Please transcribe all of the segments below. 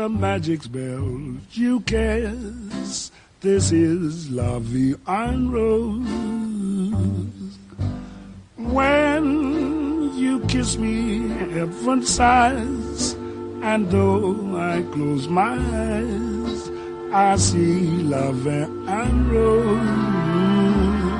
the magic spell you cast. This is La Vie en Rose. When you kiss me, heaven sighs, and though I close my eyes, I see La Vie en Rose.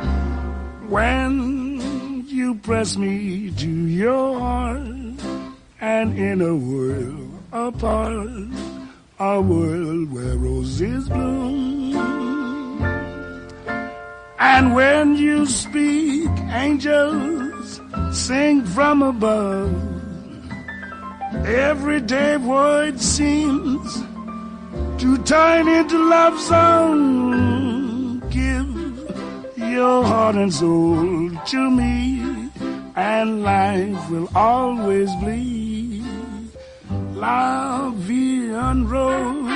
When you press me to your heart, and in a world apart, a world where roses bloom. And when you speak, angels sing from above. Everyday word seems to turn into love song. Give your heart and soul to me, and life will always bleed. La Vie en Rose.